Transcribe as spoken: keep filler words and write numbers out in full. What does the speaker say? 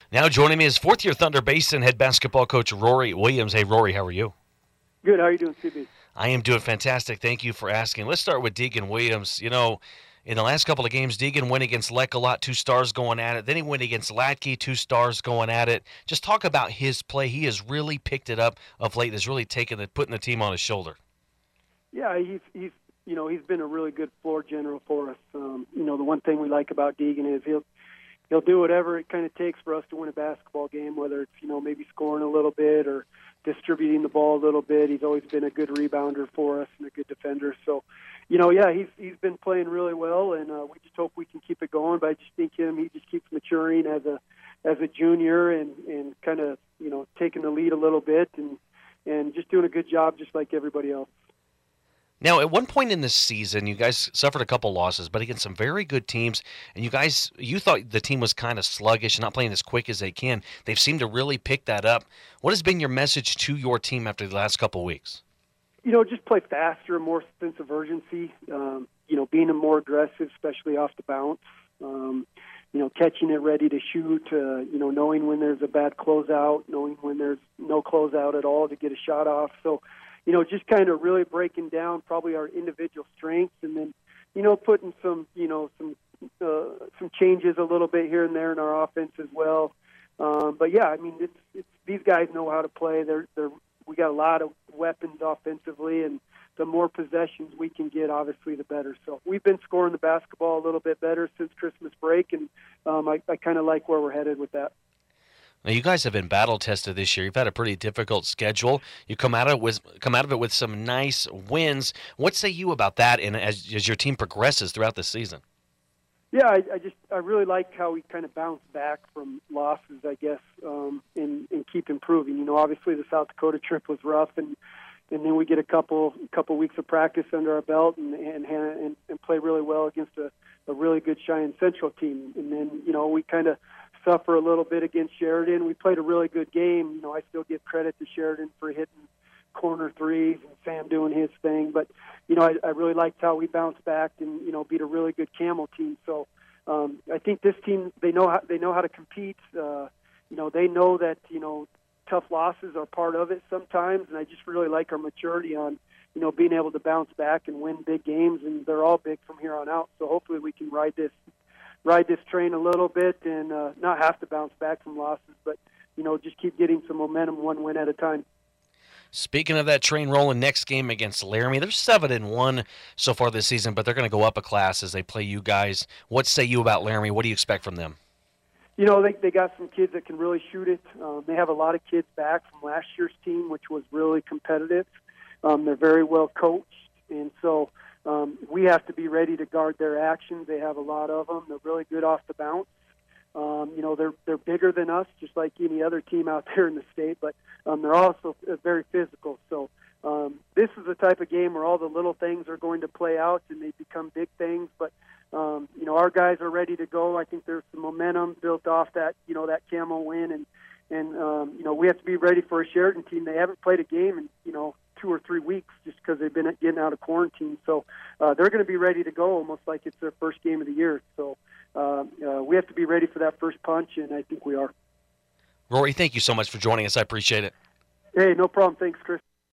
Now joining me is fourth-year Thunder Basin head basketball coach Rory Williams. Hey, Rory, how are you? Good. How are you doing, C B? I am doing fantastic. Thank you for asking. Let's start with Deegan Williams. You know, in the last couple of games, Deegan went against Leck-a-Lot, two stars going at it. Then he went against Latke, two stars going at it. Just talk about his play. He has really picked it up of late. Has really taken the putting the team on his shoulder. Yeah, he's he's you know he's been a really good floor general for us. Um, you know, the one thing we like about Deegan is he'll he'll do whatever it kind of takes for us to win a basketball game, whether it's you know maybe scoring a little bit or distributing the ball a little bit. He's always been a good rebounder for us and a good defender. So, you know, yeah, he's he's been playing really well, and uh, we just hope we can keep it going. But I just think him he just keeps maturing as a as a junior and and kind of you know taking the lead a little bit and and just doing a good job, just like everybody else. Now, at one point in this season, you guys suffered a couple losses, but against some very good teams, and you guys, you thought the team was kind of sluggish and not playing as quick as they can. They've seemed to really pick that up. What has been your message to your team after the last couple weeks? You know, just play faster, more sense of urgency, um, you know, being more aggressive, especially off the bounce, um, you know, catching it ready to shoot, uh, you know, knowing when there's a bad closeout, knowing when there's no closeout at all to get a shot off. So, you know, just kind of really breaking down probably our individual strengths and then, you know, putting some, you know, some uh, some changes a little bit here and there in our offense as well. Um, but, yeah, I mean, it's, it's these guys know how to play. They're, they're, we got a lot of weapons offensively, and the more possessions we can get, obviously, the better. So we've been scoring the basketball a little bit better since Christmas break, and um, I, I kind of like where we're headed with that. Now, you guys have been battle tested this year. You've had a pretty difficult schedule. You come out of it with come out of it with some nice wins. What say you about that? And as as your team progresses throughout the season? Yeah, I, I just I really like how we kind of bounce back from losses, I guess, um, and and keep improving. You know, obviously the South Dakota trip was rough, and and then we get a couple couple weeks of practice under our belt and and and, and play really well against a, a really good Cheyenne Central team. And then you know we kind of suffer a little bit against Sheridan. We played a really good game. You know, I still give credit to Sheridan for hitting corner threes and Sam doing his thing. But, you know, I, I really liked how we bounced back and, you know, beat a really good Camel team. So um, I think this team, they know how, they know how to compete. Uh, you know, they know that, you know, tough losses are part of it sometimes. And I just really like our maturity on, you know, being able to bounce back and win big games. And they're all big from here on out. So hopefully we can ride this ride this train a little bit and uh, not have to bounce back from losses, but, you know, just keep getting some momentum one win at a time. Speaking of that train rolling, next game against Laramie, they're seven and one so far this season, but they're going to go up a class as they play you guys. What say you about Laramie? What do you expect from them? You know, they they got some kids that can really shoot it. Um, they have a lot of kids back from last year's team, which was really competitive. Um, they're very well coached, and so um, we have to be ready to guard their actions. They have a lot of them. They're really good off the bounce. Um, you know, they're they're bigger than us, just like any other team out there in the state, but um, they're also very physical. So um, this is the type of game where all the little things are going to play out and they become big things. But um, you know, our guys are ready to go. I think there's some momentum built off that you know that Camel win, and and um, you know we have to be ready for a Sheridan team. They haven't played a game in you know two or three weeks just because they've been getting out of quarantine. So uh, they're going to be ready to go, almost like it's their first game of the year. So. Uh, uh, we have to be ready for that first punch, and I think we are. Rory, thank you so much for joining us. I appreciate it. Hey, no problem. Thanks, Chris.